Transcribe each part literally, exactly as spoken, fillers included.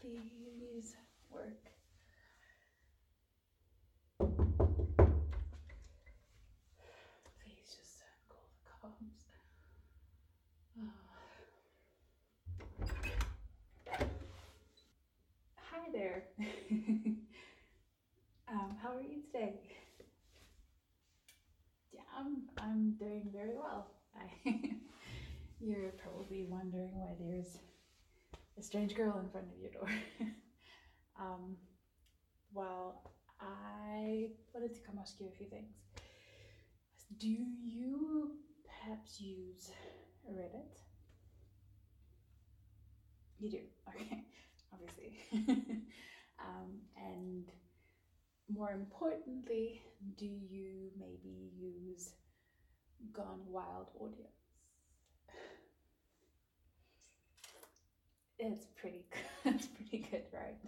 Please work. Please just call the cops. Oh. Hi there. um, how are you today? Yeah, I'm I'm doing very well. I You're probably wondering why there's a strange girl in front of your door. um, well, I wanted to come ask you a few things. Do you perhaps use Reddit? You do, okay, obviously. um, and more importantly, do you maybe use Gone Wild audios? It's pretty it's pretty good, right?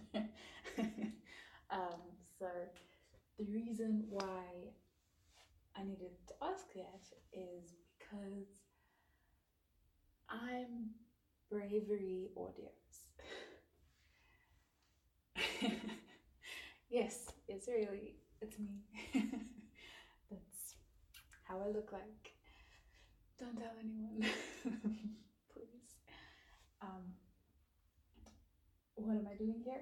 um, so the reason why I needed to ask that is because I'm Bravery Audios. Yes, it's really, it's me. That's how I look like. Don't tell anyone, please. Um, what am I doing here?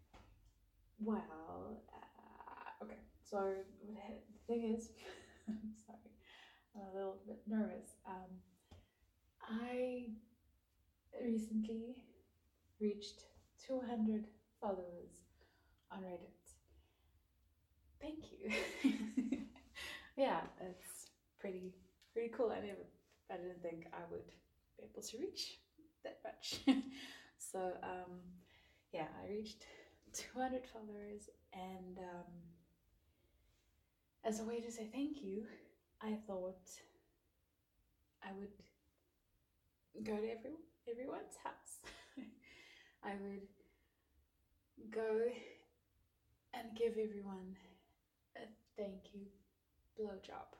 Well, uh, okay, so what the thing is, I'm sorry, I'm a little bit nervous. Um, I recently reached two hundred followers on Reddit. Thank you. Yeah, it's pretty pretty cool. I never, I didn't think I would be able to reach that much. So um, yeah, I reached two hundred followers, and um, as a way to say thank you, I thought I would go to every everyone's house. I would go and give everyone a thank you blowjob.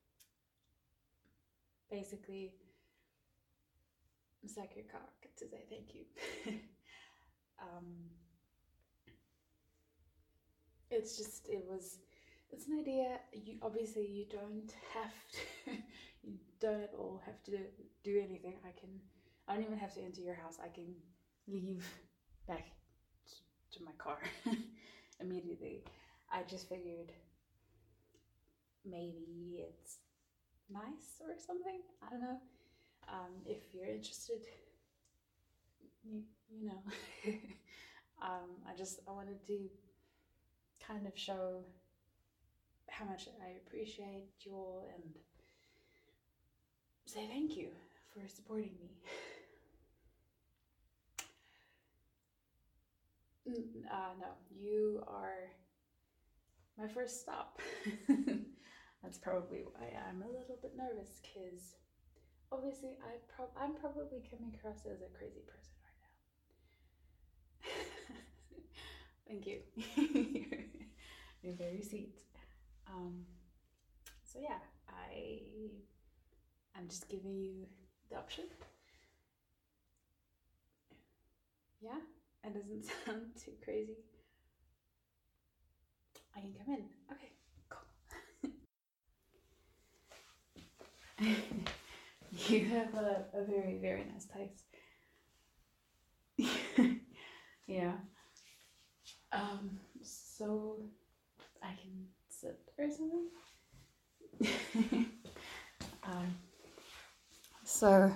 Basically, suck your cock to say thank you. um, it's just, it was, it's an idea. You obviously you don't have to, you don't at all have to do anything. I can, I don't even have to enter your house. I can leave back to, to my car immediately. I just figured maybe it's nice or something. I don't know. Um, if you're interested, you you know. um, I just I wanted to kind of show how much I appreciate you all and say thank you for supporting me. Uh, no, you are my first stop. That's probably why I'm a little bit nervous, because obviously I prob I'm probably coming across as a crazy person right now. Thank you. You're very sweet. Um, so yeah, I I'm just giving you the option. Yeah, it doesn't sound too crazy. I can come in. Okay, cool. You have a, a very, very nice taste. Yeah. Um, so I can sit or something? um, so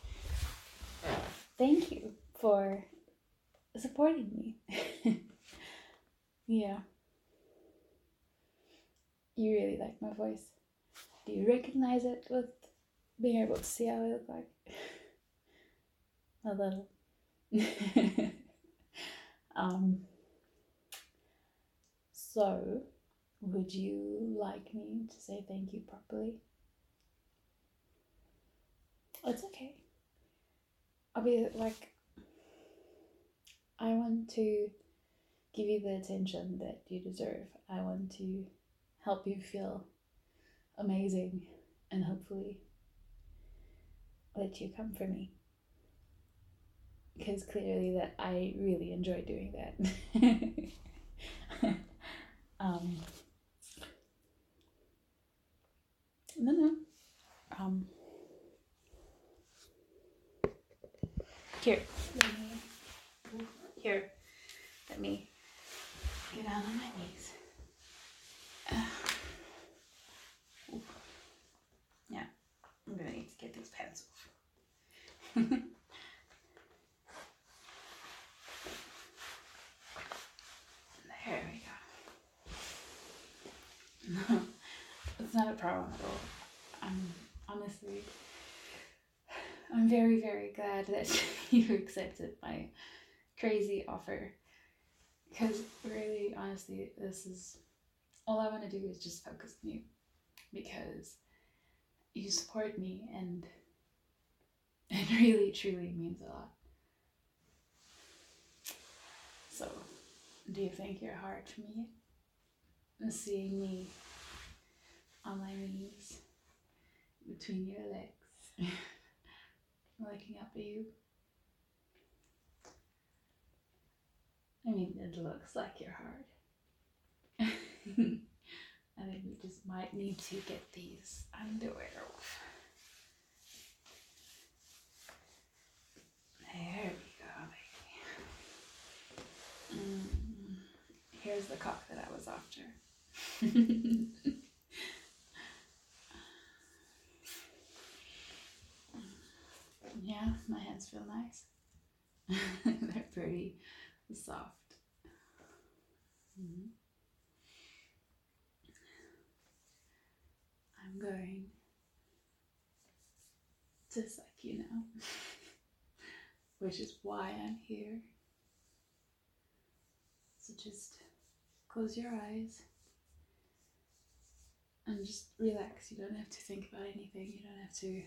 thank you for supporting me. Yeah. You really like my voice. Do you recognize it with being able to see how I look like? A little. um, so, would you like me to say thank you properly? It's okay. I'll be like, I want to give you the attention that you deserve. I want to help you feel amazing and hopefully let you come for me. because clearly that I really enjoy doing that. um, no, no. Um, here, let me, here, let me get down on my knees. Uh, yeah, I'm gonna need to get these pants off. There we go. No, it's not a problem at all. I'm honestly, I'm very, very glad that you accepted my crazy offer. Because really, honestly, this is all I want to do is just focus on you. Because you support me, and it really, truly means a lot. So, do you think your heart for me? Seeing me on my knees between your legs, looking up at you. I mean, it looks like your heart. I think we just might need to get these underwear off. There we go, baby. Mm. Here's the cock that I was after. Yeah, my hands feel nice. They're pretty soft. Mm-hmm. I'm going to suck you now, which is why I'm here. So just close your eyes and just relax. You don't have to think about anything. You don't have to.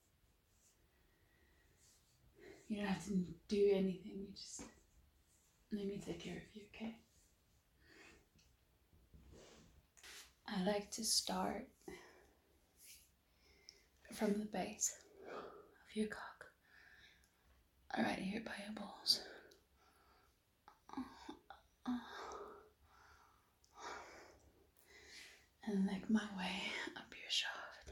You don't have to do anything. You just let me take care of you, okay? I like to start from the base of your cock, right here by your balls. And make my way up your shaft.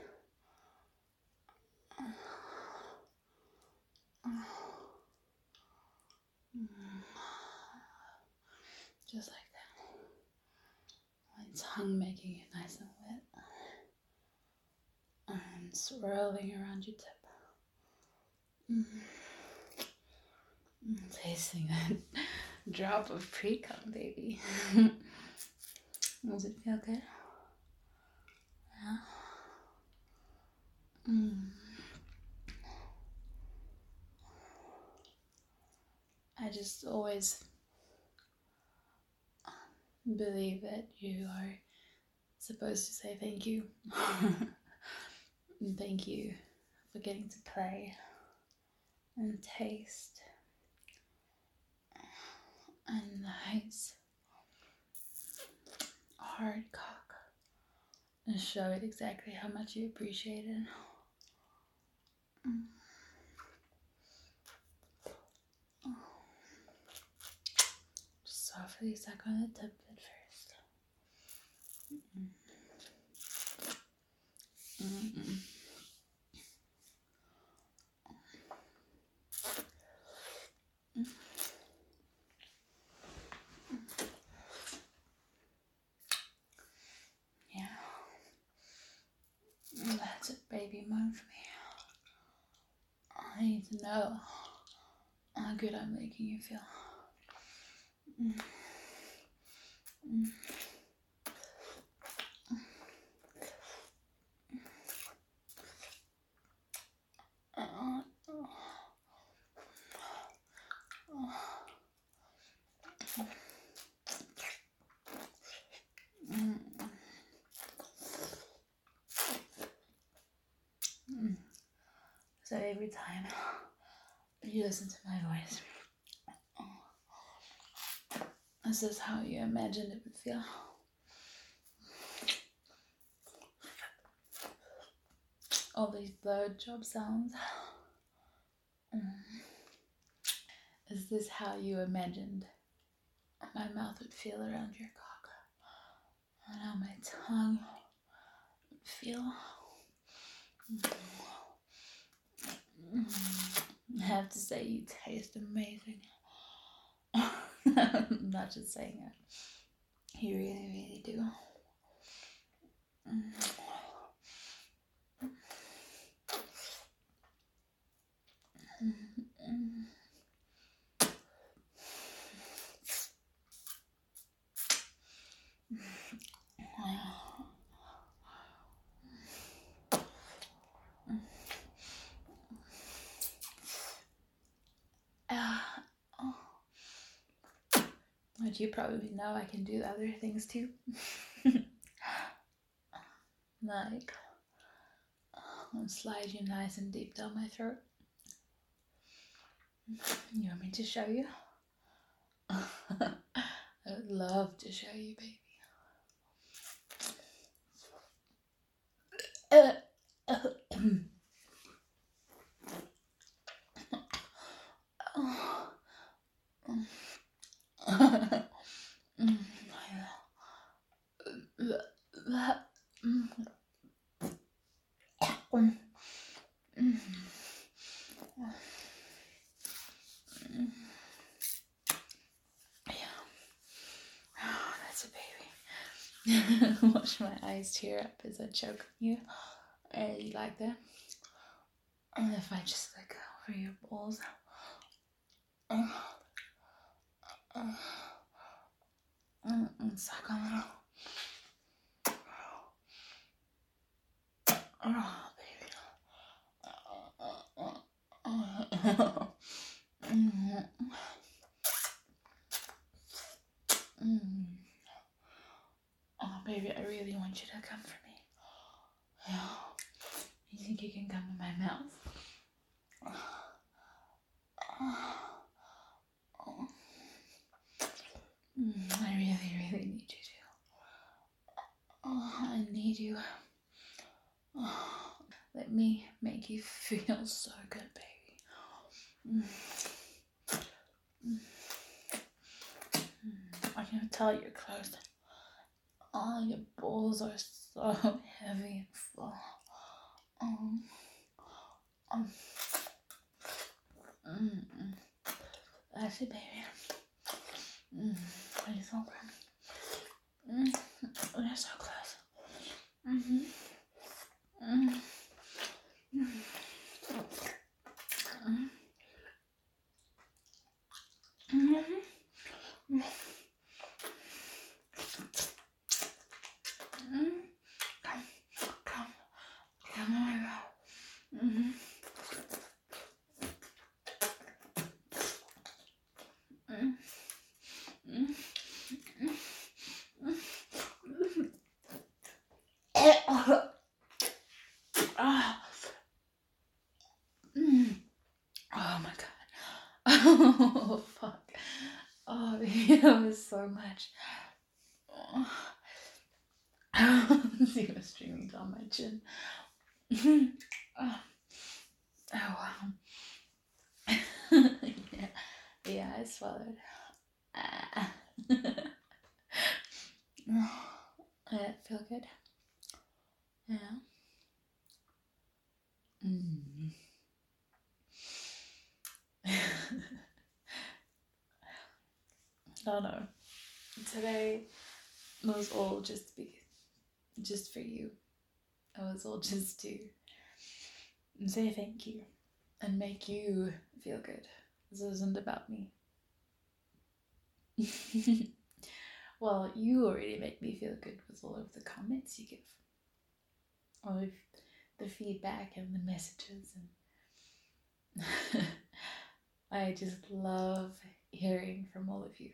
Just like that. My tongue making it nice and wet. And swirling around your tip. Mm. Tasting that drop of pre-cum, baby. Does it feel good? Yeah. Mm. I just always believe that you are supposed to say thank you. And thank you for getting to play and taste and nice hard cock and show it exactly how much you appreciate it. Mm. Just softly suck on the tip at first. Mm-mm. Mm-mm. Yeah. That's it, baby. Moan for me. I need to know how good I'm making you feel. Mm. Mm. Uh, oh. Oh. Mm. Mm. So every time you listen to my voice, this is how you imagine it would feel. All these blowjob sounds. Mm. Is this how you imagined my mouth would feel around your cock? And how my tongue would feel? I have to say, you taste amazing. I'm not just saying it. You really, really do. But you probably know I can do other things too. Like, I'll slide you nice and deep down my throat. You want me to show you? I would love to show you, baby. Uh, uh, That's a baby. Watch my eyes tear up as I choke on you. I really like that. And if I just let go over your balls. Uh, uh, and suck on them. Oh, baby. Oh, baby, I really want you to come for me. You think you can come in my mouth? I really, really need you to. Oh, I need you. Oh, let me make you feel so good, baby. I can tell you're close. Oh, your balls are so heavy and full. Um, um, mm, mm. That's it, baby. Mm, you're so good. Mm, you're so close. Mm-hmm. Mm-hmm. Mm-hmm. Mm-hmm. Come, come, come on. Mm-hmm. Mm-hmm. Oh my god. Oh fuck. Oh, baby, that was so much. See was streaming down my chin. Oh, wow. yeah. yeah, I swallowed. Ah. Did it feel good? Yeah. Mm. No, no. Today was all just be, just for you. It was all just to say thank you and make you feel good. This isn't about me. Well, you already make me feel good with all of the comments you give, all of the feedback and the messages, and I just love hearing from all of you.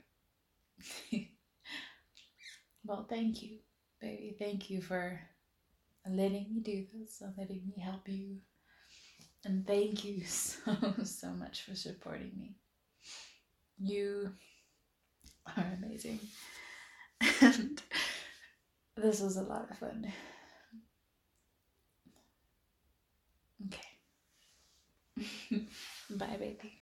Well, thank you, baby. Thank you for letting me do this and letting me help you. And thank you so, so much for supporting me. You are amazing. And this was a lot of fun. Okay. Bye, baby.